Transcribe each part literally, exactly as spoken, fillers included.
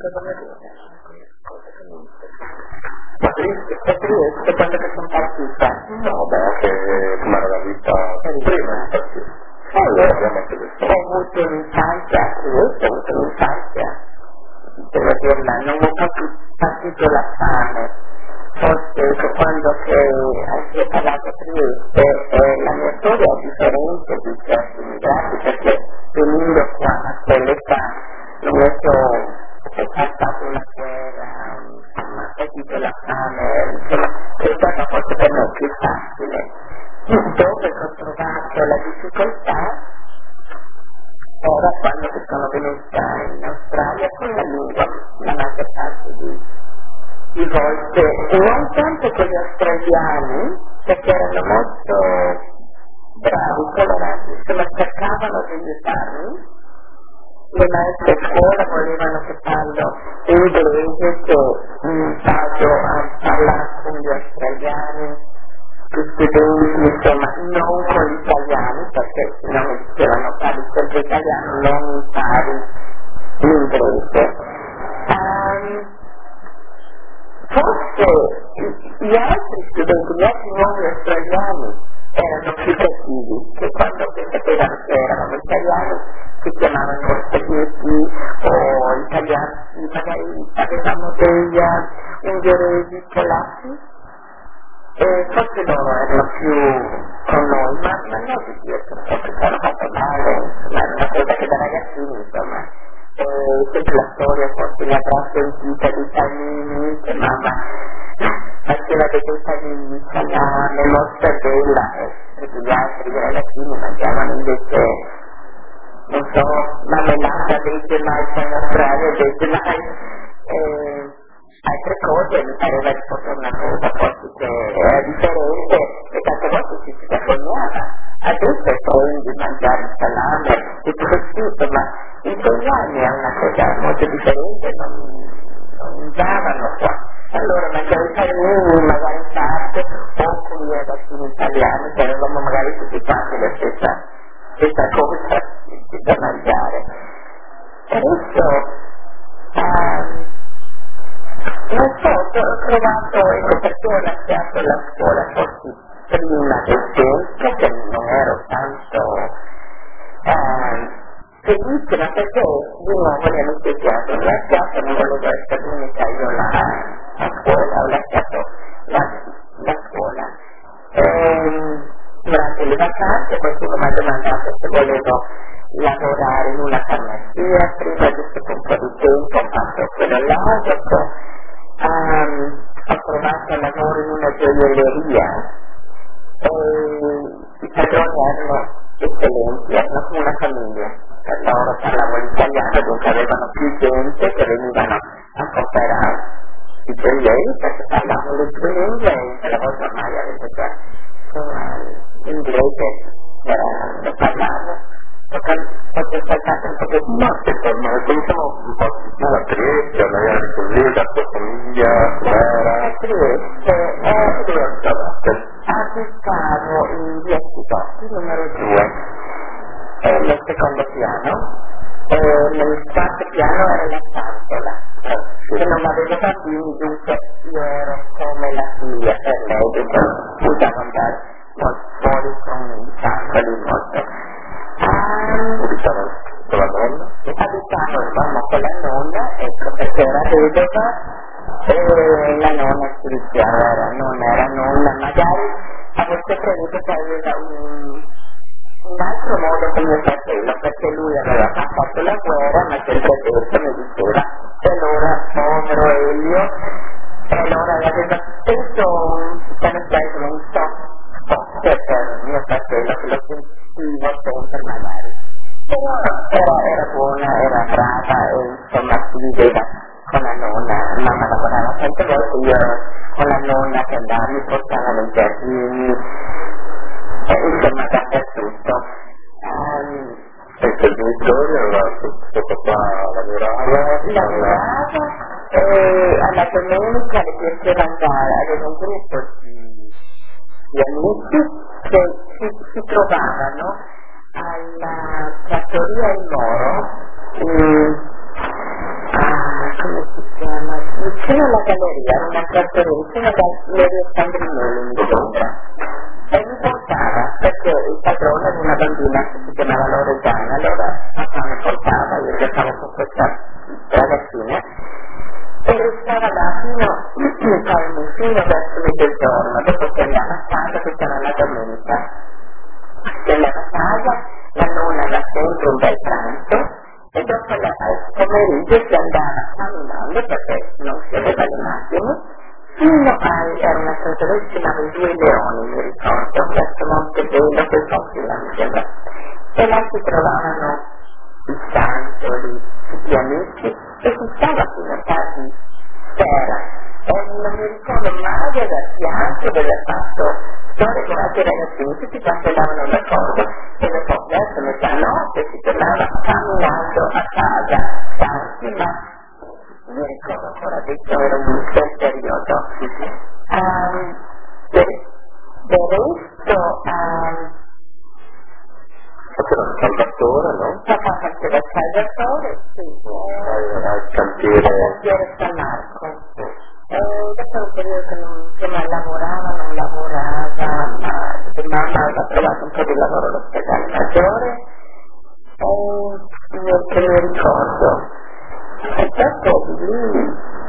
cosa vuol dire? Ma triste, è triste quando che sono partita? No, beh, che come era la vita prima di partire. Allora, ho avuto un'infanzia, io ho avuto un'infanzia, devo dirla, non ho proprio partito la fame, forse quando che si è parlato a Trieste, eh, la mia storia è differente di certi immigrati, perché venendo qua a quell'età non è che ho passato una guerra, insomma, ho partito la fame, insomma, è stata forse per me più facile. Dove ho trovato la difficoltà era quando sono venuta in Australia con la lingua, la maggior parte di, di volte, e non tanto con gli australiani, perché erano molto bravi, toleranti, insomma cercavano di aiutarmi. Le maestre a scuola volevano che parlo inglese, che mh, vado a parlare con gli australiani, gli studenti, insomma, non con gli italiani, perché non mi dicevano parli sempre italiano, non impari l'inglese. Um, forse gli altri studenti, gli altri nuovi australiani erano più cattivi, che quando sapevano che eravamo italiani si chiamavano spaghetti o italiani, magari avevamo degli ungheresi, polacchi. E forse loro erano più con noi, ma, ma non di dietro, perché sono fatto male, insomma, è una cosa che da ragazzini, insomma, e sempre la storia forse la avrà sentita di panini, che mamma faceva dei panini, salame, mozzarella, e tutti gli altri ragazzini mangiavano invece, non so, marmellata dei gemai in Australia, dei gemai, e altre cose mi pareva di fosse una cosa forse che era differente e tante volte ci si vergognava. Adesso prendi mangiare il salame e prosciutto, ma in quegli anni è una cosa molto differente, non, non usavano qua. Allora mangiavo i panini, magari in parte, o con gli ragazzini italiani, che avevamo magari tutti quanti la stessa, stessa cosa da mangiare. Adesso um, non so, ho trovato, ecco perché ho lasciato la scuola forse prima del tempo, che non ero tanto eh, felice, ma perché di nuovo mi hanno spiegato, ho lasciato, non volevo essere l'unica io la, la scuola, ho lasciato la, la scuola. E, durante le vacanze qualcuno mi ha domandato se volevo lavorare in una farmacia, prima giusto per un po' di tempo, ho fatto quello là, dopo um, ho trovato lavoro in una gioielleria e i padroni erano eccellenti, erano come una famiglia, per loro parlavo l'italiano, dunque avevano più gente che venivano a comprare i gioielli perché parlavano le due lingue e la volta ormai avevo già l'inglese, lo parlavo. Potete saltare un po' ma secondo me cominciamo un po' dalla Trieste, magari così, da tua famiglia, com'era? a Trieste eh, dove andavate? abitavo in via Sidotti numero due, eh, nel secondo piano, e nel quarto piano era la scatola, che non avevo bambini, dunque io ero come la figlia per lei, dunque usavo andare fuori con i sacoli molto. Abitavo con la nonna? Abitavo insomma con la nonna, ecco perché era vedova e la nonna si dichiara, non era nonna, magari avesse creduto che aveva un, un altro modo con mio fratello, perché lui aveva fatto la guerra, ma sempre detto mi diceva, e allora povero Elio, e allora aveva spesso che ne preso un soft per mio fratello che lo sentivo sempre magari. Però era, era buona, era brava e insomma si viveva con la nonna, mamma lavorava tante volte, io con la nonna che andava, mi portava nei giardini, e insomma dappertutto. Um, e i tuoi genitori, tuo papà lavorava? Lavorava e alla domenica le piaceva andare, aveva un gruppo di, di amici che si, si trovavano alla trattoria Il Moro, in, ah, come si chiama, vicino alla galleria, una trattoria, vicino alla galleria Sandrinelli in Londra. E mi portava, perché il padrone di una bambina che si chiamava Loredana, allora papà mi portava, io giocavo con questa ragazzina, e restava là fino, fino verso mezzogiorno, dopo che andava a casa, questa era la domenica. Si andava a casa, la nonna aveva sempre un bel pranzo, e dopo la, al pomeriggio si andava camminando, perché non si aveva le macchine, fino a, era una strada che si chiamava i Due Leoni, mi ricordo, verso Montebello, quel posto là mi sembra. E là si trovavano i Santoli, gli amici, e si stava fino a tardi sera. E non mi ricordo mai di aver pianto, di aver fatto storie con altri ragazzini, tutti passeggiavano d'accordo, e dopo verso mezzanotte si tornava camminando a casa, stanchi, ma mi ricordo ancora detto, era un bel periodo. Um, del, del resto, um, faceva il caldatore, no? papà faceva il caldatore, sì, al cantiere. al cantiere San Marco. E dopo un periodo che non, insomma, lavorava, non lavorava, ma mamma aveva trovato un po' di lavoro all'ospedale maggiore, e io che mi ricordo. E dopo di lì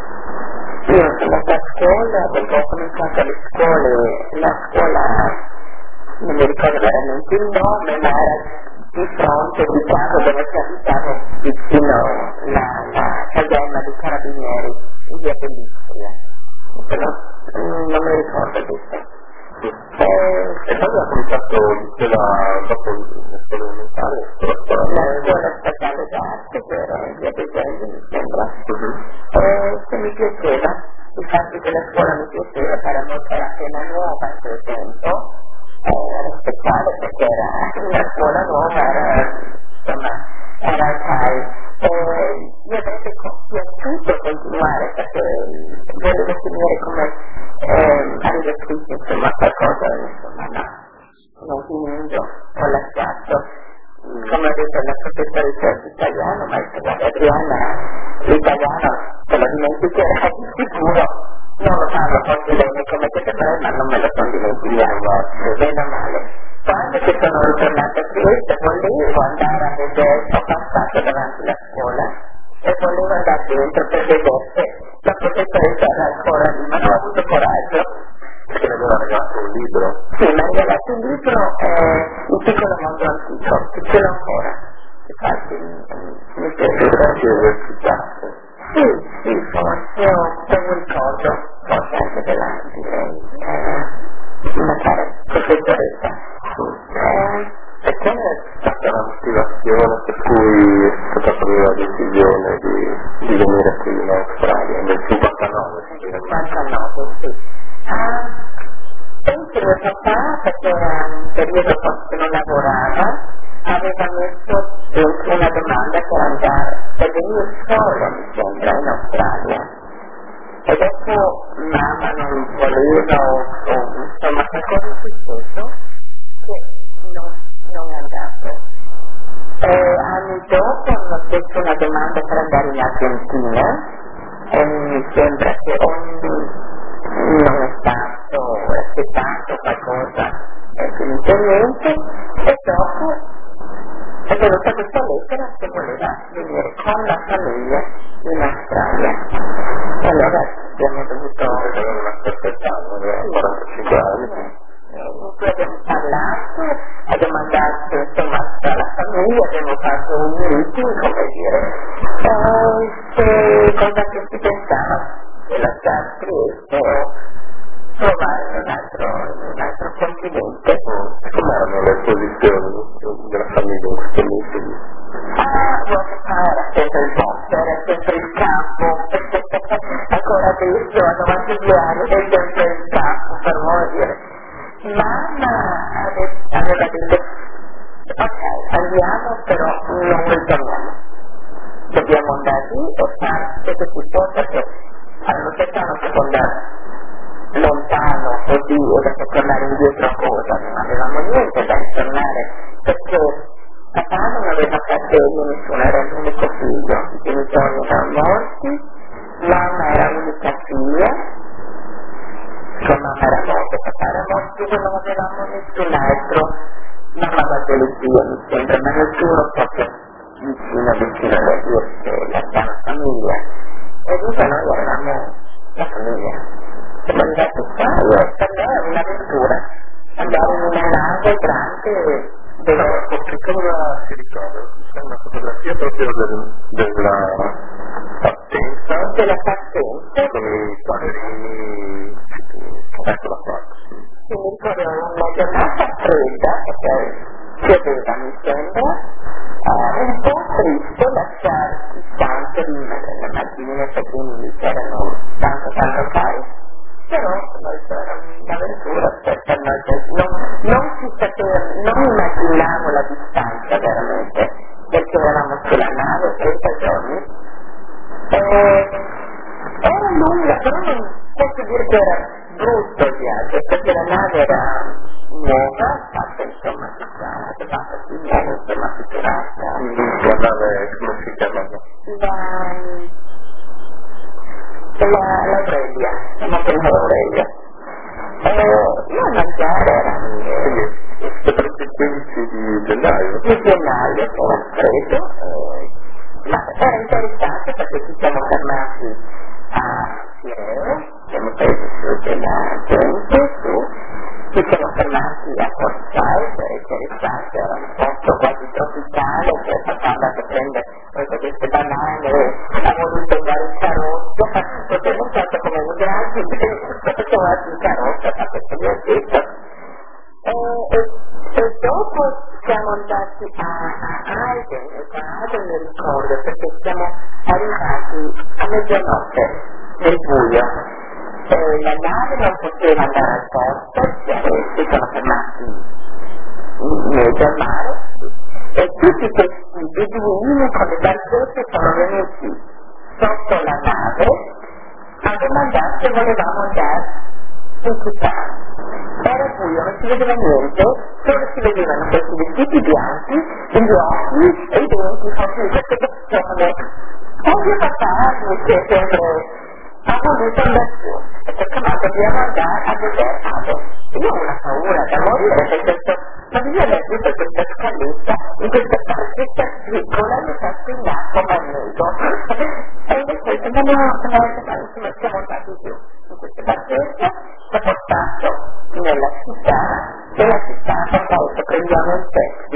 io sono andata a scuola, dopo ho cominciato le scuole, la scuola non mi ricordo veramente il nome, ma era di fronte, diciamo, dove si abitava vicino la, la caserma dei carabinieri, in via Bellistria. Però non mi ricordo questo. E, e poi ha cominciato la, dopo la scuola elementare, la scuola la scuola statale d'arte, che era in via Begelli, mi sembra, uh-huh. E se mi piaceva, il fatto che la scuola mi piaceva, era molto appena nuova in quel tempo, era speciale perché era una scuola nuova, era, insomma, era sai, e io avrei piaciuto continuare perché volevo finire come eh, arrivatrice, insomma, qualcosa, insomma, no, non finendo, ho lasciato, come ho detto la professoressa italiano, ma guarda Adriana, l'italiano te lo dimenticherai di sicuro. Non lo parlo forse bene come siete fare, ma non me lo sono dimenticato, bene o male. Quando che sono ritornata a Trieste volevo andare a vedere, ho passato davanti alla scuola e volevo andare dentro per vedere la professoressa era ancora lì, ma non ho avuto coraggio. Perché mi aveva regalato un libro? Sì, mi ha regalato un libro, eh, Il piccolo mondo antico, che ce l'ho ancora. Infatti mi piace. Sì, sì, forse ho un ricordo, forse anche della, direi, eh, una cara professoressa. Eh, e qual è stata la motivazione per cui è stata presa la decisione di, di venire qui in Australia, nel cinquantanove? cinquantanove, sì. Ah, penso mio papà, perché era un periodo che non lavorava, aveva messo dentro una domanda per andare, per venire solo, mi sembra, in Australia. E dopo mamma non voleva, o, o insomma qualcosa è successo, che non, non è andato. E anni dopo hanno fatto una domanda per andare in Argentina, e mi sembra che non è stato accettato qualcosa, è finito niente, e dopo è venuta questa lettera che voleva venire con la famiglia in Australia. E allora abbiamo dovuto... Avevano aspettato, quarantacinque anni. In cui abbiamo parlato, abbiamo andato insomma alla famiglia, abbiamo fatto un meeting, come dire, e se cosa che si pensava di lasciare Trieste o trovare un altro, un altro continente. Come erano le posizioni della famiglia in questo meeting? Ah, guarda, era sempre il posto, era sempre il campo, ancora adesso, a novantadue anni, è sempre il campo, per morire. Mamma aveva detto, ok, andiamo, però non ritorniamo. Dobbiamo andare lì e fare quello che si può, perché allora cercavano che andare lontano così e dopo tornare indietro a cosa, non avevamo niente da ritornare, perché Papà non aveva fratelli, nessuno, era l'unico figlio, i genitori erano morti, mamma era l'unica figlia, sua mamma era morta, papà era morto, non avevamo nessun altro, mamma aveva delle zie mi sembra, ma nessuno proprio vicino, vicino alle zie, la sana famiglia. E dunque noi eravamo la famiglia. Siamo arrivati qua e per me è un'avventura, andare in una nave grande. Però, che cosa si ricorda? C'è una fotografia proprio del, della partenza? Della partenza? Con i ballerini, eccola qua. Sì, mi ricordo una giornata fredda, perché pioveva mi sembra, eh, un po' triste lasciare il santo di la mattina perché lì c'erano tanto tanto cari. Però era un'avventura per noi, non, non si sapeva, non immaginavo la distanza veramente, perché eravamo sulla nave trenta giorni. E era lunga, però non posso dire che era brutto il viaggio, perché la nave era nuova, fatta insomma tutta, fatta più nuova, insomma pitturata. La nave come si chiamava? La... La, l'Aurelia, siamo per l'Aurelia. Eh, io a mangiare era il quindici di gennaio? di gennaio, era freddo, eh, ma era interessante perché ci siamo fermati a Pireo, siamo presi su della gente, su, ci siamo fermati a Corsai, per interessante, era un posto quasi tropicale, che facciamo che prende queste banane, ha voluto andare in carrozza, perché non tanto come migranti, perché ho fatto in carrozza, fa questo viaggetto. E, e, e dopo siamo andati a, a Aden, e a Aden mi ricordo, perché siamo arrivati a mezzanotte nel buio. E la nave non poteva andare al porto, si sono fermati in mezzo al mare, e tutti questi beduini con le barchette sono venuti sotto la nave a domandare se volevamo andare in città. Era buio, non si vedeva niente, solo si vedevano questi vestiti bianchi, gli occhi e i denti con queste persone. Oggi papà mi si è sempre ha voluto andare su, e perché noi dobbiamo andare a vedere Aden. Io ho una paura da morire perché ma io ho visto questa scaletta in questa parchetta piccola mi faccio in acqua magneto e invece non ho insomma siamo andati giù in questa parchetta, ci ha portato nella città, nella città poi prendiamo un taxi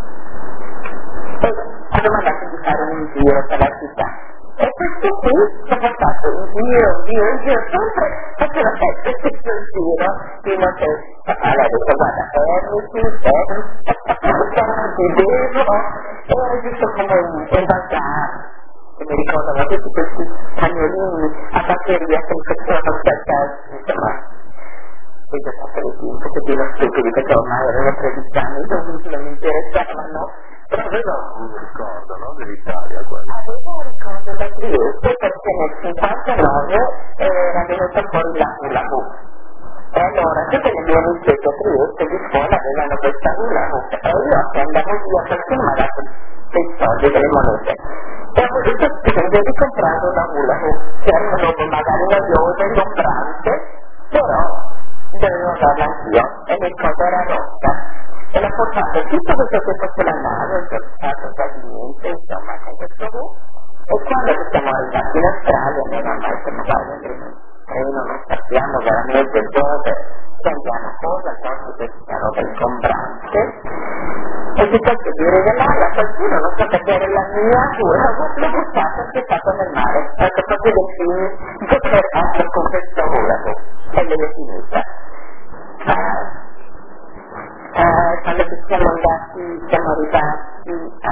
e ha domandato di fare un giro per la città. E questo qui ci ha portato in giro, in giro, in giro, sempre faceva sempre questo giro, fino a che papà le ha detto guarda, fermiti, fermiti, ti bevo, e ho visto come un bazar, che mi ricordano tutti questi cagnolini a batteria che facevano questa, insomma, poi già fatto le timpe, che pieno stupidi, perché ormai erano tredici anni, non mi interessavano. Però aveva un ricordo, no? Dell'Italia quello. Avevo un ricordo da Trieste perché nel cinquantanove era venuta fuori la hula hoop. E allora tutte le mie amichette a Trieste di scuola avevano questa hula hoop e io che andavo via perché mi ha dato dei soldi, delle monete. E ho voluto spendere di comprare una hula hoop, che erano magari noiose, ingombrante, però dovevo darla anch'io e mi ricordo era rotta. E l'ha portato tutto questo tempo sulla nave, ho portato quasi niente, insomma, con questo V. E quando siamo arrivati in Australia, noi non mai siamo andati in treno, non sappiamo veramente dove, se andiamo cosa, tanto questa roba ingombrante. E si cerca di regalarla a qualcuno, non so perché era la mia, l'ho buttata e stato nel mare. Ecco, proprio dei film che per fatto con questo volo, e l'ho finita. Uh, Uh, quando siamo andati, siamo arrivati a,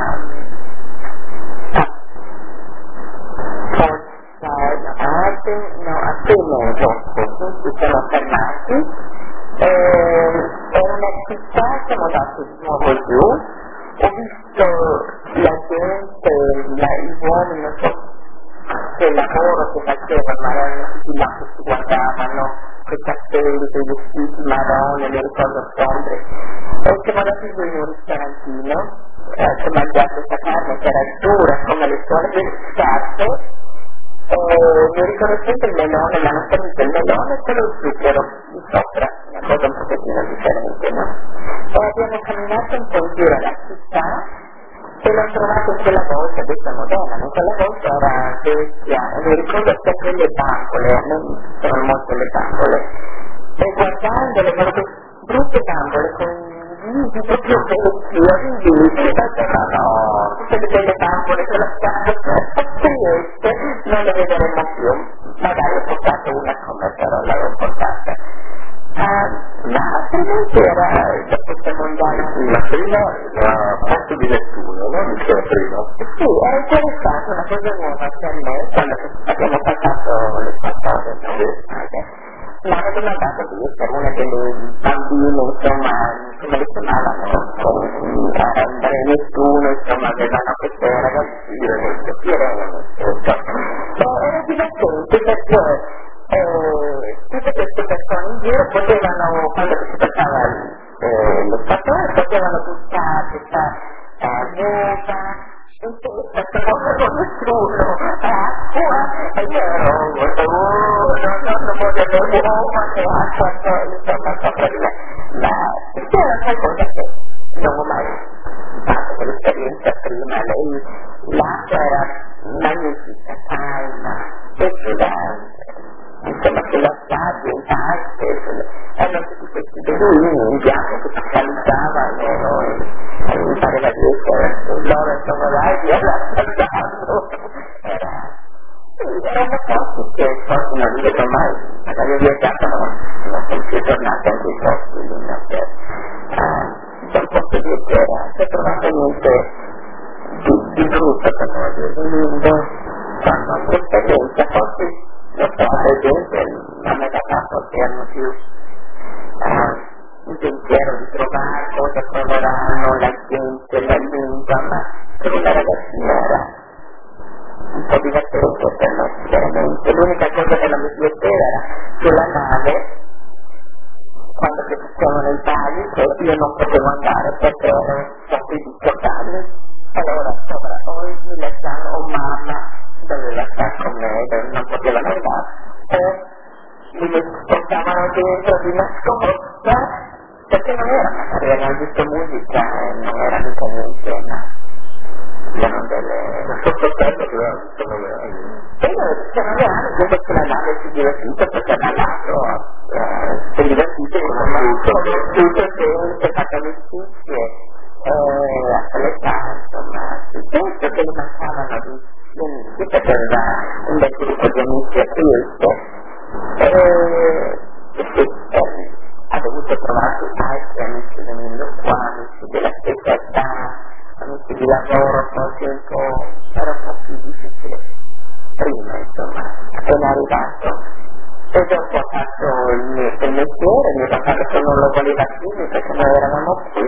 a Port Aden, no, a Penedo, ci siamo fermati, eh, è una città, siamo andati di nuovo giù, ho visto la gente, la, i uomini, non so che lavoro che facevano, ma erano tutti là che si guardavano, quei cappelli, quei vestiti marroni, mi ricordo sempre. e siamo andati giù in un ristorantino, eh, ci ho mangiato questa carne che era dura come le solite scarpe, e mi ricordo sempre il melone, ma non servito il melone con lo zucchero di sopra, una cosa un pochettino differente, no? E abbiamo camminato un po' in giro alla città e l'ho trovato in quella volta, questa moderna, in quella volta era vecchia, e mi ricordo sempre le bambole, a me sono molto le bambole, e guardandole, guardo brutte bambole con visi proprio vecchi, orribili, e no, no, tutte le belle bambole con la scarpa trieste, non le vedremo più, magari ho portato una come però l'avevo portata. Uh, ma altrimenti era dopo siamo andati la prima la parte di Nettuno, no? Diceva prima. Sì, era interessante, una cosa nuova per me quando abbiamo passato le quattro ore, no? Ma mi ha domandato di essere una delle bambine, insomma, come le chiamavano, andare a Nettuno, insomma, avevano queste ragazzine, queste era divertente perché Eh, tutte queste persone in giro potevano, quando si passava eh, lo spatore, potevano buttare questa eh, uova, in testa, se non avevo nessuno, acqua, e io ero molto, oh, no, no, non voglio le uova, che acqua, che insomma, sopra di me, ma c'era qualcosa che non ho mai fatto quell'esperienza prima, lei, l'acqua era magnifica, calma, piacevole, insomma sulla sabbia, in parte, erano tutti questi beduini in bianco che si calzavano e mi pareva di essere loro insomma là e via l'assaltando. Era, erano posti che forse non li vedo mai, magari ho viaggiato ma non sono più tornato a quei posti lì, no? Da un posto di intera, si è trovato niente di, di brutto per noi, di lindo, quando un'esperienza forse lo so, per esempio, non è da capo che hanno più uh, un pensiero di trovare cosa troveranno la gente, la lingua, ma per una ragazzina era un po' divertente per noi, veramente. L'unica cosa che non mi piaceva era sulla nave, quando si facevano i bagni, che io non potevo andare perché ero troppo di giocare. Allora, sopra, poi mi lasciano, oh mamma, doveva stare con me, non potevano andare, e mi portavano dentro di nascosta, perché non era magari, avevano visto musica e non era mica niente, ma erano delle... Ma sottoterra che era diciannove anni. E io diciannove anni, vedo che la nave si divertita perché da lato si è divertita, insomma, conosciuto gente, fatto amicizie, e a quell'età, insomma, penso che mi mancavano di si faceva un bel gruppo di amici a Trieste e si ha dovuto trovare altri amici venendo qua, amici della stessa età, amici di lavoro, forse un po', era un po' più difficile prima, insomma, appena arrivato. E dopo ho fatto il mio il mestiere, il mio papà che non lo voleva più perché noi eravamo qui.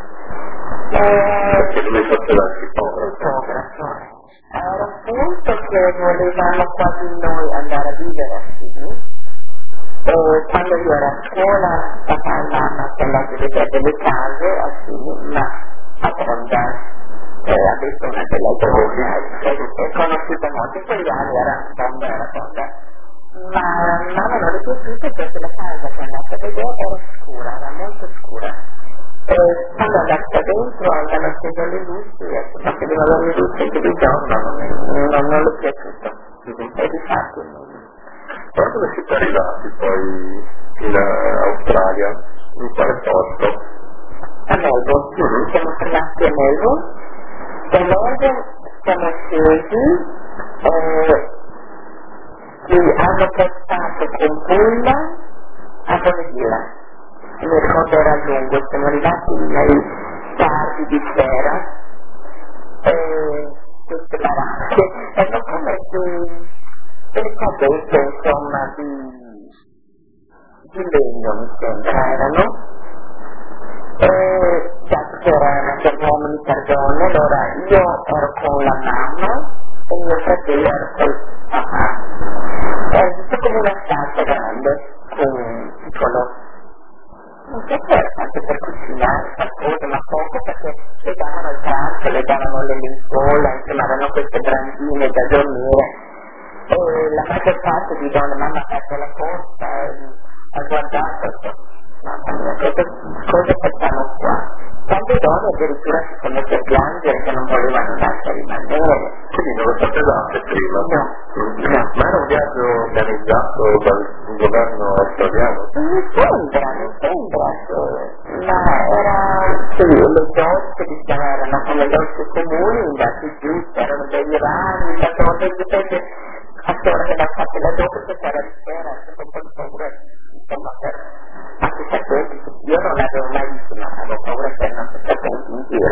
Perché dove faceva il fotografo? Era un punto che volevamo quasi noi andare a vivere a Sydney, e quando io ero a scuola papà e mamma sono andati a vedere delle case a Sydney, ma a Bonda, che adesso una delle due è conosciuta molto, in quegli anni era Bonda, era Bonda, ma mamma non è piaciuta perché la casa che è andata a vedere era scura, era molto scura. E quando andata dentro andavano acceso le luci, ma che avevano le luci anche di giorno, non, non, non l'ho piaciuto. E di fatto però come siete arrivati poi in uh, Australia? In quale posto? A Melbourne, mm-hmm. Siamo tornati a Melbourne, da Melbourne siamo scesi, eh, ci hanno portato con pullman a Bonegilla. Mi ricordo era lungo, siamo arrivati nei tardi di sera e queste baracche erano come delle casette, insomma, di, di legno mi sembra erano, e già c'erano degli uomini per donne, allora io ero con la mamma e mio fratello era col papà, era tutto come una stanza grande, con un piccolo non so se era tanto per cucinare, davano le lenzuola, insomma avevano queste brandine da dormire e la maggior parte di donne, mamma ha fatto la corsa, ha guardato, mamma mia, cosa, cosa facciamo qua? Tante donne addirittura si sono messe a piangere che non volevano lasciare rimanere. Quindi non lo sapevate prima? No, no. Ma era un viaggio organizzato dal governo australiano? Mi sembra, mi sembra, ma era, sì, le docce diciamo erano come docce comuni, andati giù, c'erano degli rami, facevano degli pezzi, a sera che l'ha fatto la doccia, c'era di sera, c'era un po' di paura, insomma, per anche sapenti, io non l'avevo mai visto, ma avevo paura che non si sapenti in giro.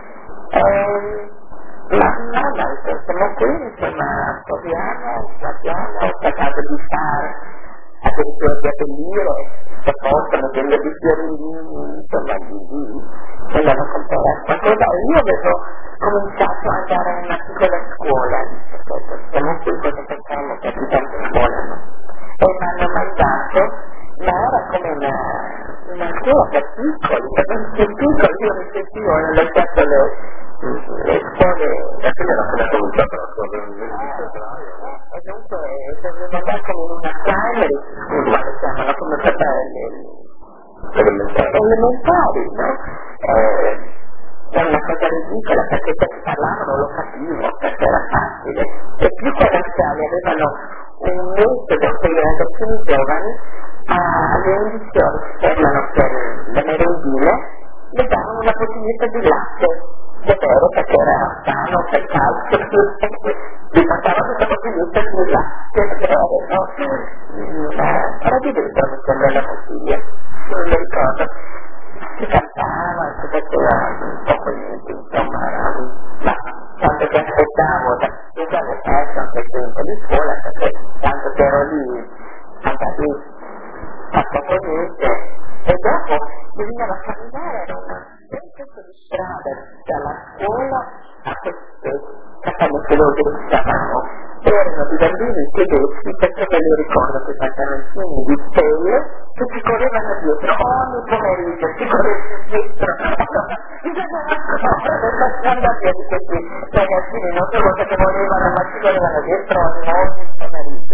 Ma no, ma siamo qui, insomma, proviamo, guardiamo, ho cercato di fare addirittura di abbellire, se possono, delle di fiorini, insomma, di, di, andavo a comprare qualcosa. Io avevo cominciato ad andare a una piccola scuola, siamo qui, cosa facciamo, che ci tanto scuola, no? E mi hanno mandato, ma era come una, una scuola per piccoli, per piccoli, io mi sentivo, hanno lasciato le, le scuole, e quindi era appena cominciata la scuola del e dunque dovevo andare come in una primary school, ma le chiamano come per le elementari, elementari, no? Eh, è una cosa ridicola perché se parlavano lo capivo, perché era facile, e più che anziani avevano un metodo per i ragazzini giovani alle indizioni che fermano per le merendine, le davano una bottiglietta di latte da bere perché era sano, per calcio, gli portavano questa bottiglietta di latte da bere, no? Era divertente quella la bottiglia, non mi ricordo. Si cantava, si faceva un po' niente, insomma, ma tanto che aspettavo da tutte le feste a quel tempo di scuola, perché tanto che ero lì, andati a poco niente, e dopo bisognava camminare, era una pezzo di strada dalla scuola a queste capanette dove stavamo, erano di bambini tedeschi, perché me li ricordo quei pantaloncini di pelle che ci correvano dietro ogni pomeriggio, ci correvano dietro, bisognava correre per andare via di questi ragazzini, non solo che ti volevano, ma ci correvano dietro ogni pomeriggio.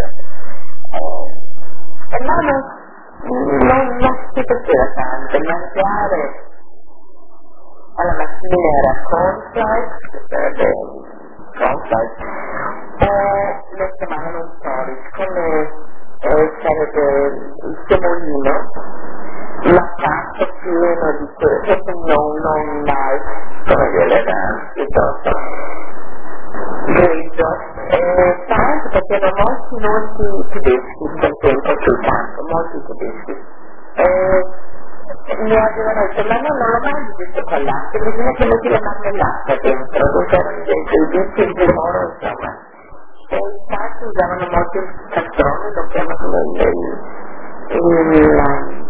E là non, non, non si faceva tanto, mangiare alla mattina era cornflakes, sarebbe cornflakes, o le chiamavano un porridge, come eh, sarebbe il semolino, lasciato pieno di questo, non, non mai, come dire, era piuttosto grigio, e tanto perché erano molti, molti tedeschi in quel tempo sul campo, molti tedeschi. E, mi avevano detto, ma no, non l'ho mai visto con latte, bisogna che metti la marmellata dentro, dove erano dentro i bici di loro, insomma. E infatti usavano molto il castrone, lo chiamano il, il, la,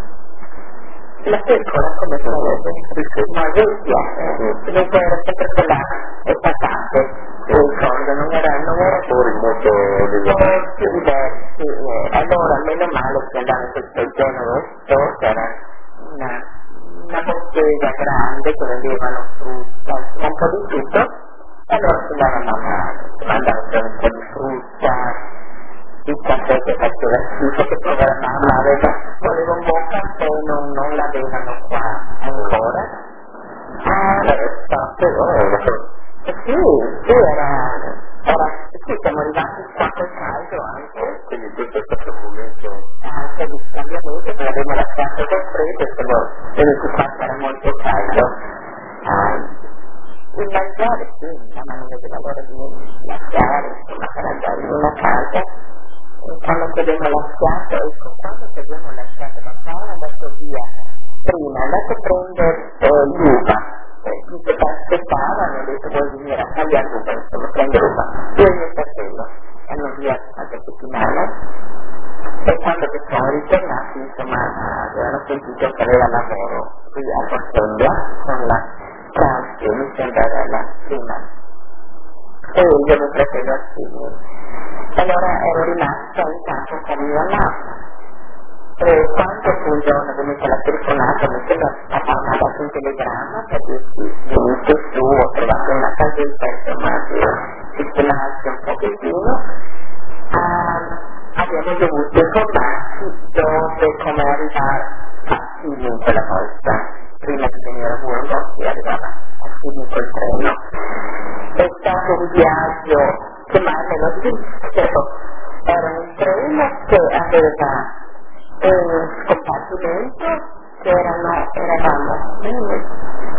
la pecora, come si sarebbe, ma vecchia, dunque era sempre quella, e patate, e cosa, non era, non era fuori molto diversi, diversi, allora meno male che andava in questo genere, era una, una bottega grande che vendevano frutta, un po' di tutto, e allora si andavano a mandare un po' di frutta, il caffè che faceva schifo, che povera mamma aveva, voleva un buon caffè, non, non l'avevano qua ancora. Ah, adesso, però, sì, sì, era, era, sì, siamo arrivati qua col caldo anche, quindi questo è stato un momento anche di scambiamento, che l'abbiamo lasciato col freddo, e siamo venuti qua che era molto caldo. Ah, il mangiare, sì, ma non vedeva l'ora di lasciare, insomma, per andare in una casa, e quando ci abbiamo lasciato, ecco, quando ci abbiamo lasciato, papà è andato via, prima è andato a prendere eh, l'uva, chi che aspettava, hanno detto vuoi venire a cambiare l'uva, insomma, prendere l'uva, io e il mio fratello, hanno via qualche settimana, e quando che sono ritornati, insomma, avevano sentito che aveva lavoro qui a Portella, con la Franzi, mi sembra era la prima, e io e mio fratello a Sydney. Allora ero rimasta intanto con mia mamma, E quando fu un giorno venuta la telefonata, mi sembra papà mi ha dato un telegramma per dirci venite su, ho trovato una casetta, insomma, per sistemarsi un pochettino. Um, abbiamo dovuto informarci dove, come arrivare a Sydney quella volta, prima di venire a Wollongong si arrivava a Sydney col treno. È stato un viaggio che mai me lo dimenticherò. Era un treno che aveva un compartimento che erano, eravamo in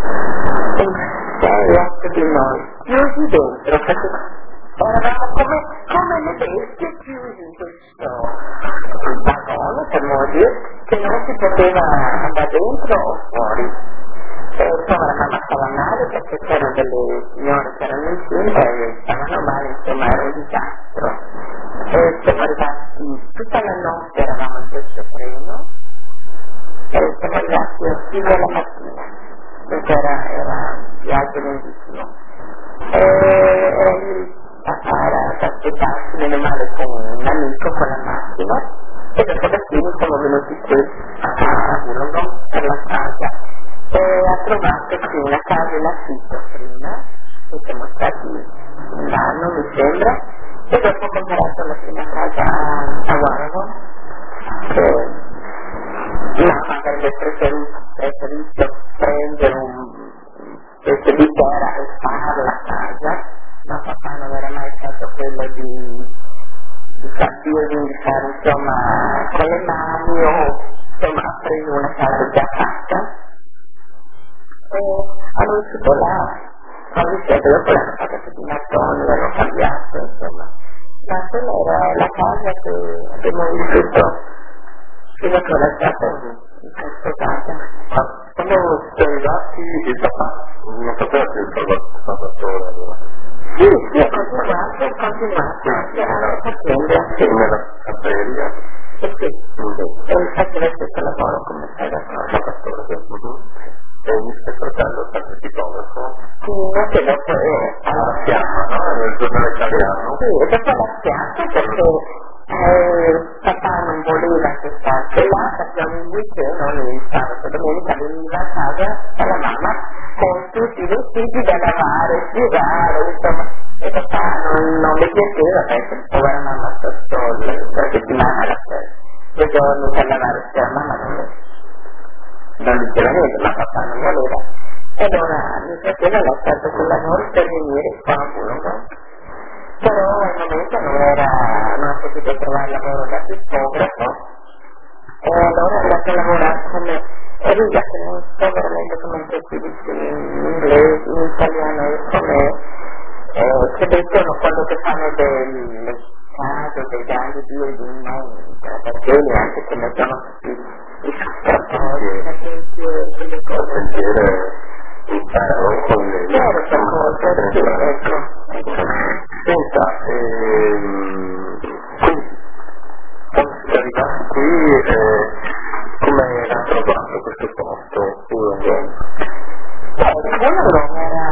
sei otto di noi, chiusi dentro, perché eravamo come, come le bestie chiusi in questo vagone, per modo dire, che non si poteva andare dentro o fuori. E insomma la mamma stava male perché c'erano delle signore che erano insieme e stavano male, insomma era un disastro. E siamo arrivati tutta la notte, eravamo in questo treno e siamo arrivati a fino alla mattina, perché era, era un viaggio lunghissimo. E, e papà era ad aspettarsi, meno male, con un amico con la macchina, e dopo da qui siamo venuti qui a Wollongong per la casa. E ha trovato qui una casa in affitto prima, e siamo stati un anno mi sembra, e dopo ho comprato la prima casa a Wollongong, che mamma avrebbe preferito, preferito prendere un pezzo di terra e fare la casa, ma papà non era mai stato quello di, di capire, di fare insomma con le mani o insomma ha preso una casa già fatta. E hanno vissuto là, hanno vissuto dopo l'hanno fatto tutti i mattoni, l'hanno cambiato, insomma. Ma quella era la casa che abbiamo vissuto fino a che è stata sposata. Ma quando siete arrivati il papà non sapeva che il salvatore allora? Sì, sì, ho continuato, ho continuato, era facendo nella Campagna. Sì, sì, e infatti lo stesso lavoro come fai da salvatore. E il mio fratello è stato psicologo. Sì, anche dopo è alla Fiamma, no? Nel giornale italiano. Sì, e dopo la Fiamma perché eh, papà non voleva che stasse là, perché ogni weekend, ogni sabato e domenica veniva a casa dalla mamma con tutti i vestiti da lavare, sfigare, insomma, e papà non, non le piaceva perché povera mamma sta sola, la settimana, due giorni per lavare, se la mamma non le non diceva niente, ma papà non voleva. E allora mio fratello l'ha fatto sul lavoro per venire qua a Wollongong. Però al momento non era, non ha potuto trovare lavoro da tipografo, e allora è andato a lavorare come, e lui già che non sto veramente come si dice in inglese, in italiano, e come eh, che dicono quando che fanno delle case, dei grandi building, non perché anche che mettono tutti i il cantiere il ferro con le cose, ecco, ecco. Senta, ehm, quindi quando siete arrivati qui eh, come era trovato questo posto? Eh, Wollongong era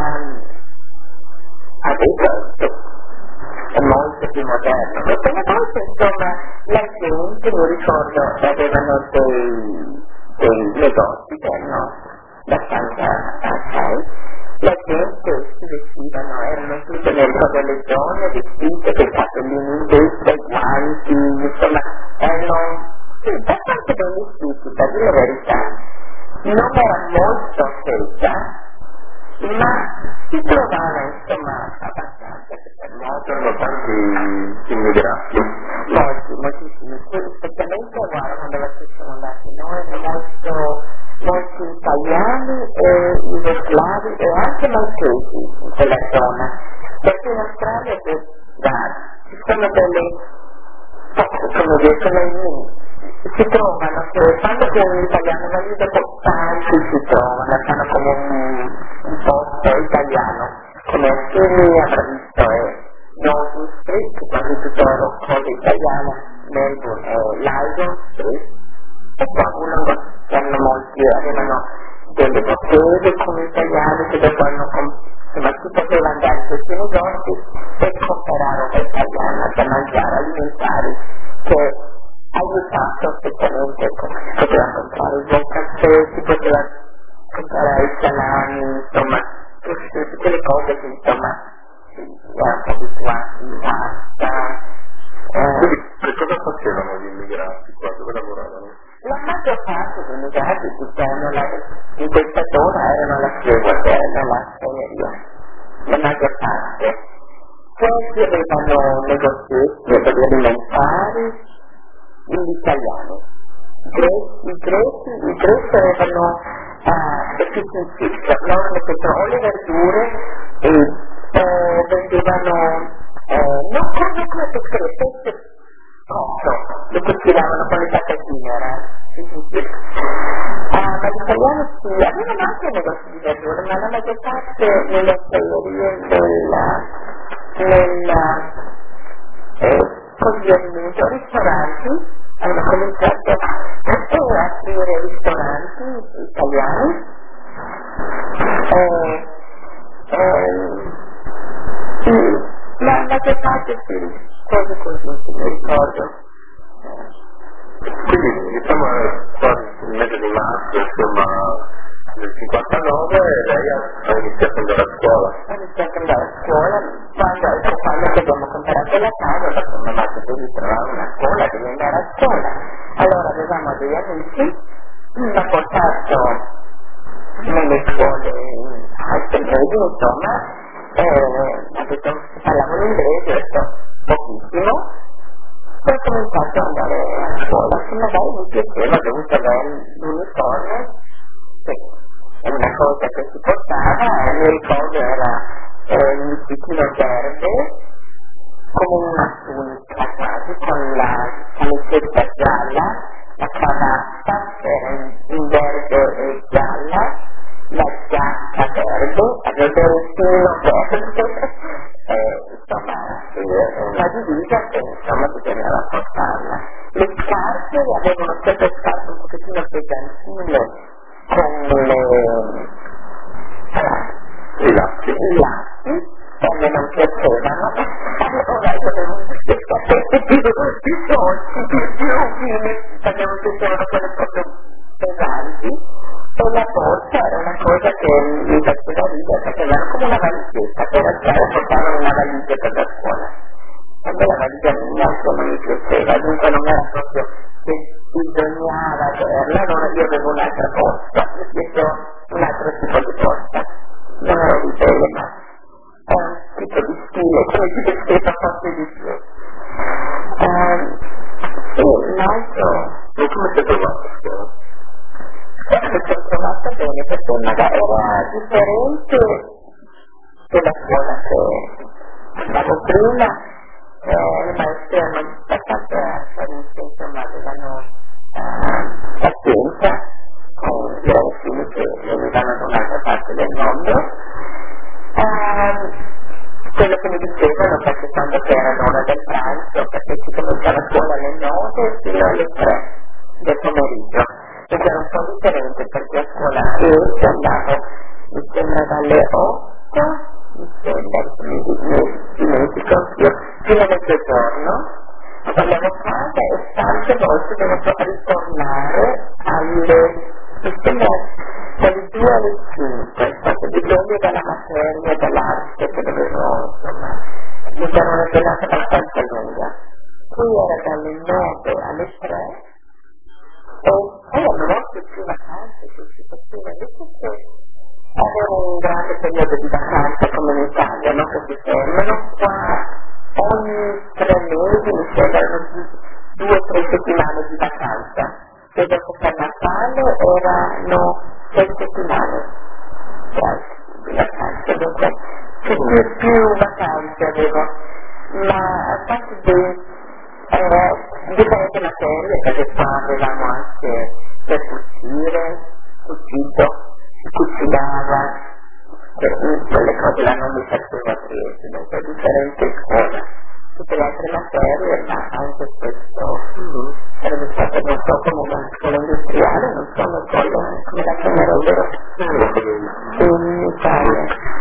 adesso è molto più moderno, perché una volta insomma la gente, mi ricordo, avevano dei, dei negozi che erano abbastanza assai, la gente si vestivano, erano tutte nel delle zone vestite, con i cappellini in destra, i guanti, insomma, erano sì, abbastanza ben vestiti, per dire la verità. Non era molto scelta, ma si trovava insomma abbastanza, molto erano tanti immigrati, molti, moltissimi, specialmente guarda quando ci siamo andati noi, molto, molti italiani e jugoslavi e anche maltesi in quella zona, perché in Australia che, da, ci sono delle, come dire, come si trovano, che quando che un italiano va lì dopo tanti si trovano, fanno come un, un posto italiano, come a Sydney avrà visto è Norton Street, quando tutto era cosa italiana, Melbourne e Lygon Street, e qua uno c'erano molti, avevano delle botteghe come italiani che dopo hanno insomma si poteva andare in questi negozi e comprare roba italiana da mangiare, alimentari, che aiutato specialmente i salami, insomma, tutte le cose che insomma si erano abituati in pasta. Quindi che cosa facevano gli immigrati qua? Dove lavoravano? La maggior parte degli immigrati in questa zona erano la Chiesa, erano la Signoria, la maggior parte. Questi avevano negozietti alimentari gli italiani. I greci, i greci, i greci avevano uh, efficiency, loro le petrolio, verdure e uh, vendevano uh, non come come pescare, pesce cotto, lo cucinavano con le patatine, era efficiency. Uh, ma gli italiani sì, avevano anche negozi di verdure, ma la maggior parte nelle osterie della nella eh, convenienza, ristoranti, hanno cominciato a aprire ristoranti italiani, eh, eh, sì, la maggior parte sì, cose così, mi ricordo. Quindi diciamo quasi il mese di marzo, insomma, del cinquantanove lei ha iniziato ad andare a scuola. Ho iniziato ad andare a scuola, quando, quando abbiamo comprato la casa, perché mia madre devi trovare una scuola, devi andare a scuola. Allora avevamo degli amici, mi ha portato nelle scuole alte medie, insomma, eh, ha detto che parlavano inglese, ho detto pochissimo, poi ho cominciato ad andare a scuola, che magari mi piaceva, ho dovuto avere l'uniforme, è una cosa che si portava, mi ricordo era eh, un vestitino verde come una tunica quasi, con la camisetta gialla, la cravatta era in, in verde e gialla, la giacca verde, aveva il filo verde, eh, insomma una divisa che insomma bisognava portarla. Le scarpe avevano queste scarpe un pochettino pesantine, con le i latti, i latti che a me non piacevano, allora avevo le scarpette più più dolci, più più fine, perché non piacevano quelle proprio pesanti, e la borsa era una cosa che mi faceva ridere, perché era come una valigetta, per stare a portare una valigia per la scuola. A me la valigia non mi piaceva, dunque non era proprio che bisognava averla, allora io avevo un'altra borsa, mi piaceva un altro tipo di borsa, non ero ribelle, ma è un tipo di stile, come si descrive forse di più. Um, sì, l'altro... E come si è trovato a scuola? Mi sono trovata bene, perché magari era differente della scuola che andavo prima, eh, le maestre erano abbastanza chiaramente, insomma, avevano eh, pazienza con gli ragazzini che venivano da un'altra parte del mondo. Eh, quello che mi dicevano, perché quando era l'ora del pranzo, perché si cominciava a scuola alle nove fino alle tre del pomeriggio, ed era un po' differente perché a scuola io andavo, mi sembra dalle otto, mi sembra, mi dimentico io, fino a mezzogiorno, andavo a casa e tante volte dovevo ritornare alle, mi sembra, dalle due alle cinque, perché dipende dalla materia, dall'arte che dovevo, insomma, mi era una giornata abbastanza lunga. Qui era dalle nove alle tre, e poi avevo anche più vacanze, che si poteva, invece che avevo un grande periodo di vacanza come in Italia, no? Che si fermano qua ogni tre mesi, mi sembrano due o tre settimane di vacanza, e dopo Carnevale erano sei settimane di vacanza, dunque più, più vacanze avevo, ma a parte di Eh, differenti materie, perché qua avevamo anche per cucire, cucito, si cucinava, quelle cose là non mi faceva prese, dunque differente scuola. Tutte le altre materie, ma anche questo mm-hmm. sarebbe stato, non so, come una scuola industriale, non so come, come la chiamerebbero in Italia.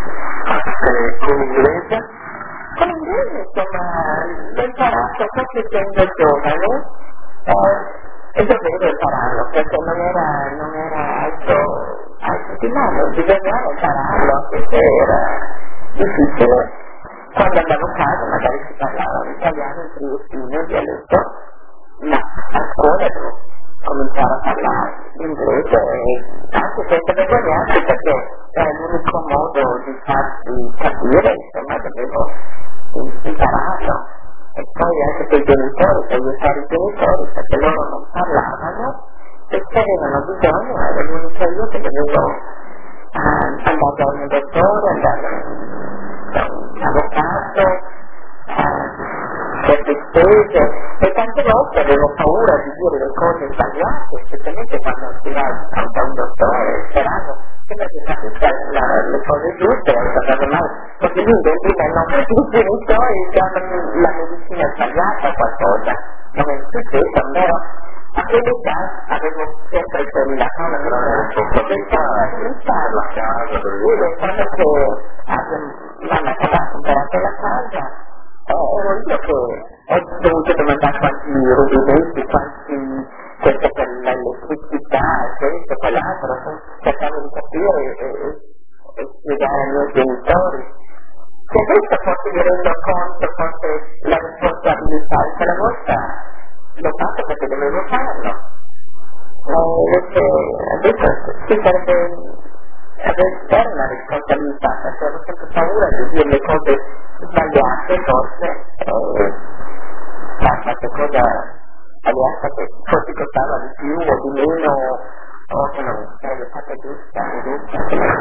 E con l'inglese? Con l'inglese, insomma, l'ho imparato proprio essendo giovane eh, e dovevo impararlo perché non era, non era altro, altro settimane, bisognava impararlo, anche se era difficile. Quando andavo a casa magari si parlava in italiano, in triestino, in dialetto, ma a scuola devo cominciare a parlare inglese, anche senza vergognarsi, perché era l'unico modo di farsi capire, insomma, dovevo impararlo. E poi anche per i genitori, per aiutare i genitori, perché loro non parlavano, e se avevano bisogno era l'unico io che dovevo uh, andare da un dottore, andare da un avvocato, uh, per le spese, e tante volte avevo paura di dire le cose sbagliate, specialmente quando si va da un dottore, sperando che mi capisse le cose giuste, e guardavo mai, perché lui venivano i genitori davano la medicina sbagliata o qualcosa, non è successo, però a quell'età avevo sempre quella cosa che non era possibilità di farlo. Io pensavo che mamma aveva comprato la casa, ero io che ho dovuto domandare quanti rubineti, quanti, questo per l'elettricità, questo, quell'altro, cercavo di capire e, e spiegare ai miei genitori. Se adesso forse mi rendo conto, forse la responsabilità è quella vostra, l'ho fatto perché dovevo farlo. Ma invece adesso si sarebbe avere una responsabilità, perché avevo sempre paura di dire le cose sbagliate, forse, e ma qualche cosa sbagliata che forse costava di più o di meno, o che non sarebbe stata giusta, giusta.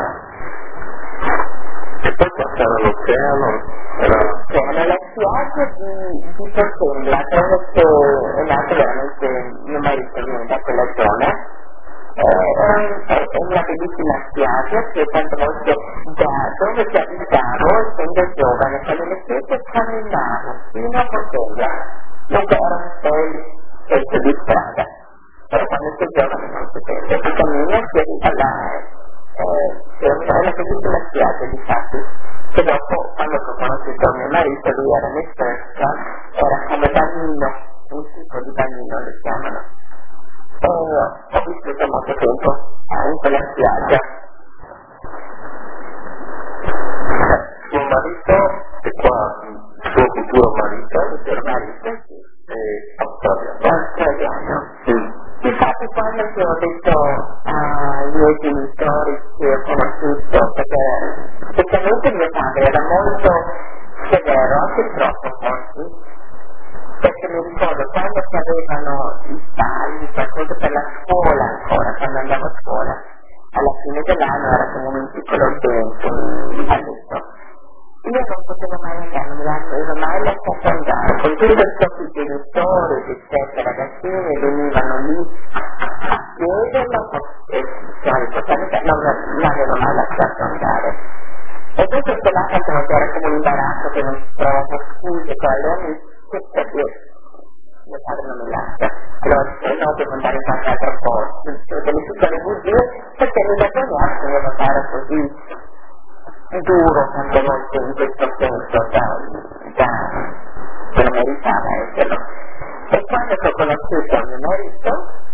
E poi passare all'oceano, era... nella spiaggia di, di Portella, credo che è nato veramente mio marito viene da quella zona, eh, è, è una bellissima spiaggia che tante volte da dove ci abitavo, essendo giovane, quando le spiagge camminavo fino a Portella, non era un pezzo di strada, però quando sei giovane non si pensa, si cammina si arriva là. Eh, era una bellissima spiaggia di fatti, che dopo quando ho conosciuto mio marito lui era in esperta, era come bagnino, un tipo di bagnino lo chiamano, e ho vissuto molto tempo in quella spiaggia. Suo marito è qua, il suo futuro marito, il suo marito è australiano. australiano. Sì. Infatti quando ti ho detto ai miei genitori che ho conosciuto, perché specialmente mio padre era molto severo, anche troppo forse, perché mi ricordo quando ci avevano i stalli, qualcosa per la scuola ancora, quando andavo a scuola, alla fine dell'anno era come un piccolo evento, un balletto. Io non potevo mai andare, non mi avevo mai lasciato andare, con tutto i genitori, di certe ragazzine venivano lì a chiederlo, e non mi avevo mai lasciato andare. E questo che là tante volte era come un imbarazzo che non trovo scuse con le amiche, perché mio padre non mi lascia, allora no, devo andare in qualche altro posto, delle piccole bugie, perché mi vergognavo di fare così duro tante volte in questo senso da, da che non meritava esserlo. E quando ho conosciuto mio marito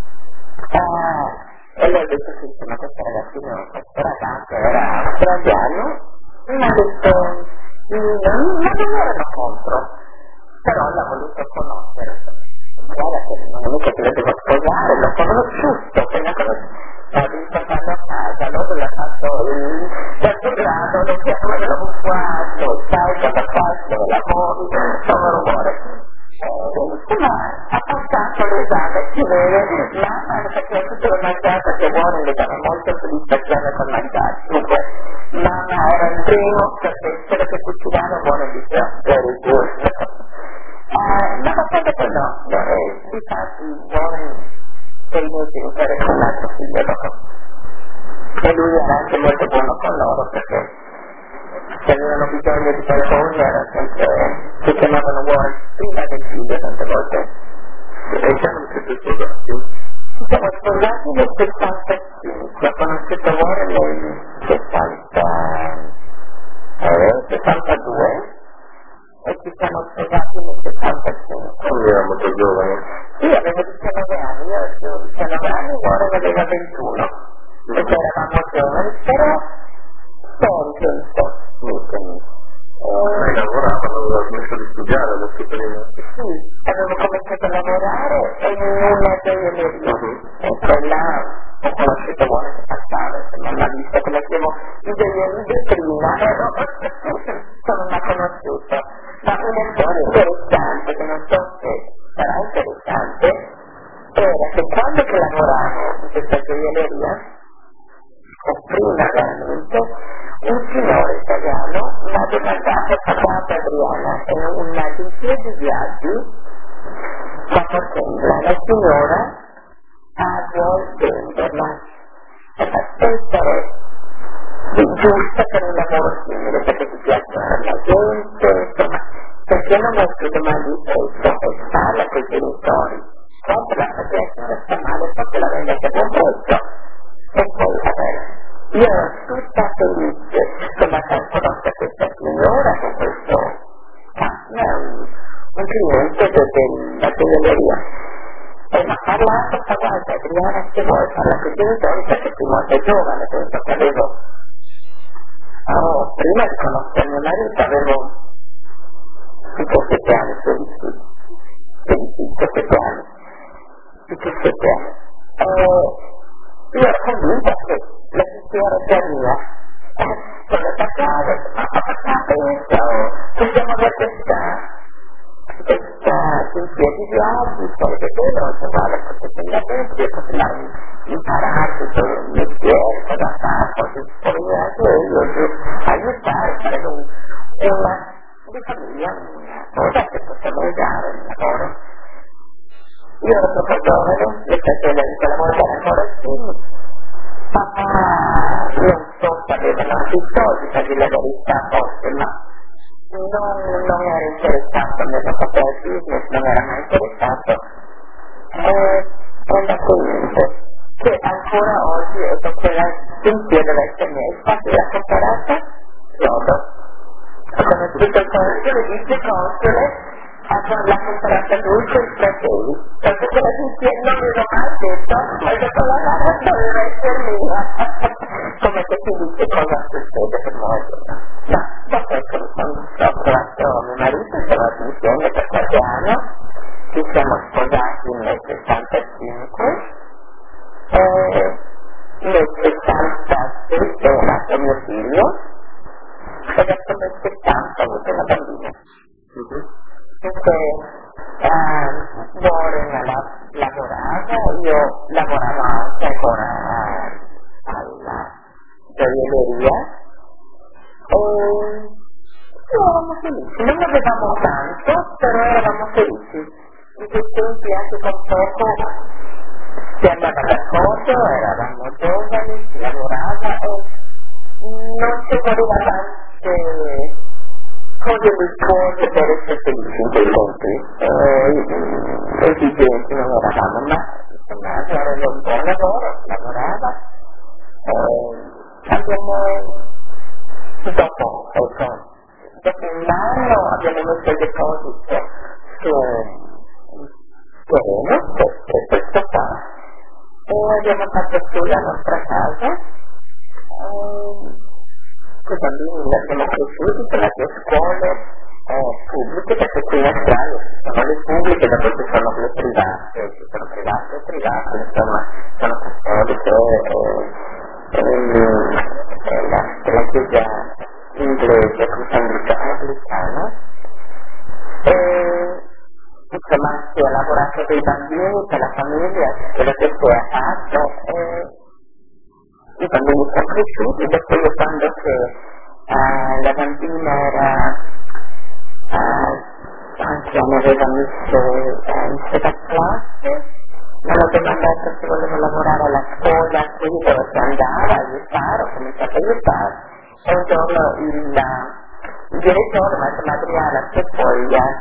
eh, e lui ha detto che insomma questo ragazzino, questo ragazzo era australiano, mi ha detto non, non erano contro, però l'ha voluto conoscere. Guarda che non è mica che lo devo sposare, l'ho conosciuto, appena conosciuto. Ho visto farlo a casa, dopo l'ha fatto il terzo grado, lo chiamo dello buffato, sai cosa faccio, lavoro, sono rumore. Insomma, ha passato l'esame, si vede, mamma faceva tutto il mangiato che buono, mi dava molto soddisfazione col mangiare. Dunque, mamma era il primo professore che cucinava buono e diceva, very good. Ma passate che no, di fatti buoni per i miei genitori con l'altro figlio dopo. E lui era anche molto buono con loro perché se avevano bisogno di qualcosa era sempre, si chiamavano buoni prima del figlio tante volte. E siamo tutti sposati? Ci siamo sposati nel sessantacinque, ho conosciuto Warren nel sessantadue e ci siamo sposati nel sessantacinque. Quindi era molto giovane. Sì, avevo diciannove anni, io avevo diciannove anni, Warren aveva ventuno. Perché eravamo giovani, in una gioielleria, e quella ho conosciuto buona che passava, non l'ha vista come chiamo i gioielli prima, non l'ha conosciuto, ma una storia interessante, che non so se sarà interessante, era che quando che lavoravo in questa gioielleria, o prima veramente, un signore italiano mi ha domandato a casa Adriana in un'agenzia di viaggi, ma portando la signora a vuol venderla e fa essere giusta per un lavoro simile, perché ti piacciono la gente, insomma, perché non ho più domani questo e parla con i genitori, compra la piacciono sta male, poi la vende a buon prezzo e poi vabbè. Io ero tutta felice, insomma, conosco questa signora con questo partner, un, un cliente della gioielleria. E mi ha parlato, fa guarda Adriana, se vuoi parla con i genitori perché tu molto giovane, penso che avevo, oh, prima di conoscere mio marito avevo diciassette anni, sedici, diciassette anni, diciassette anni. E io ero convinta che la signora già mia, eh, sono attaccata, ma attaccata questo, possiamo avere questa, questa agenzia di viaggi, poi che vedo, se vale, potete andare, io posso imparare tutto il mestiere, cosa fare, posso esporre anche io, aiutare, fare un, una di famiglia, una cosa che possiamo usare nel lavoro. Io ero troppo giovane, le persone che lavorano ancora insieme, papà non so se avevano anche i soldi per dire la verità forse, ma non, non era interessato nel fatto del business, non era mai interessato, e era convinto che ancora oggi è con quella sentia deve essere mia, infatti la comparata chiodo, ho conosciuto il console, dice console, la comparata lui con i fratelli, perché quella sentia non mi l'ho mai detto, ma dopo la data doveva essere mia, come che si dice cosa succede per noi. Ma dopo che ho trovato mio marito, siamo insieme per qualche anno, ci siamo sposati nel sessantacinque, e nel sessantasette è nato mio figlio, e dopo nel settanta ho avuto una bambina. Dunque, eh, Warren lavorava, io lavoravo anche ancora alla gioielleria e eravamo felici, non avevamo tanto, però eravamo felici. In quei tempi anche con poco si andava d'accordo, eravamo giovani, si lavorava e non si voleva tante cose risposte per essere felici in quei tempi, eh, esigenti non eravamo, ma insomma avere un buon lavoro, lavorava, eh, abbiamo dopo, ecco, dopo un anno abbiamo messo il deposito su terreno, per questo qua, e abbiamo fatto su la nostra casa, eh, i bambini li abbiamo cresciuti per le scuole eh, pubbliche, perché qui in Australia ci sono le pubbliche, dopo ci sono le private, ci sono private e private, insomma, sono cattoliche, e, e, e la, la chiesa inglese, come si dice, anglicana, e insomma si è lavorato per i bambini, per la famiglia, quello che si è fatto, e, i bambini sono cresciuti, dopo io quando che uh, la bambina era uh, anche mi aveva messo uh, in sesta classe, mi hanno domandato se volevo lavorare alla scuola, quindi dove si andava a aiutare, ho cominciato a aiutare, e un giorno il, il direttore mi ha detto Adriana, se poi uh,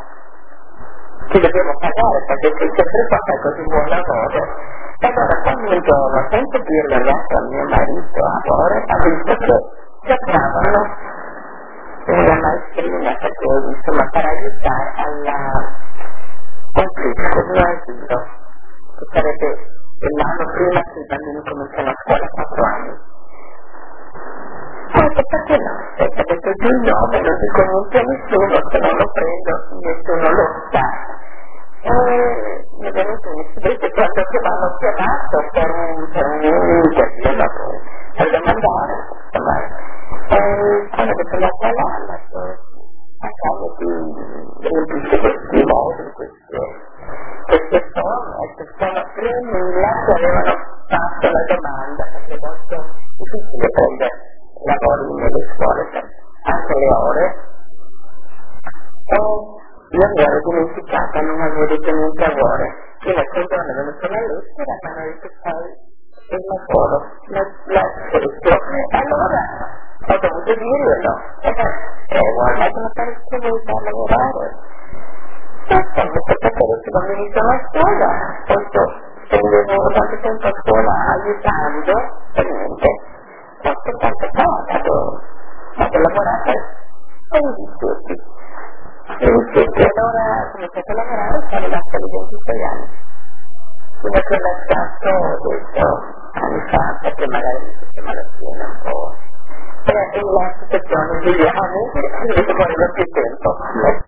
ti dobbiamo pagare perché sei sempre stata così buon lavoro. E allora quando un giorno, senza dirlo neanche a mio marito, amore, ha visto che cercavano una maestrina perché insomma per aiutare alla conflitto di asilo, che sarebbe l'anno prima che i bambini cominciano a scuola, quattro anni. E ho detto perché no? E ho detto giù il nome, non si conosce nessuno, se non lo prendo nessuno lo sa. E mi è venuta che mi hanno chiamato per un, per un interview, per domandare, insomma, e quando ho detto la parola, a caso di riempire questi modi, queste, queste forme, che sono tremila che avevano fatto la domanda, perché è molto difficile prendere lavori nelle scuole, anche le ore. E io mi ero dimenticata, non avevo detto niente a cuore, fino a che un giorno è venuta la lettera, mi hanno detto sai il lavoro, la, la selezione. Allora ho dovuto dire no, e eh, guarda, sono parecchie volte a lavorare. E quando sapere che non venissero a scuola, poi spendevo tanto tempo a scuola aiutando, per niente. Ho aspettato tanto, vado a lavorare e mi discuti. E allora ho cominciato a lavorare e sono rimasta lì ventisei anni. Fino a che ho lasciato, ho detto, anni fa, perché magari mi faceva la fine un po'. E la situazione di Giuliano, ho detto, guarda, più tempo.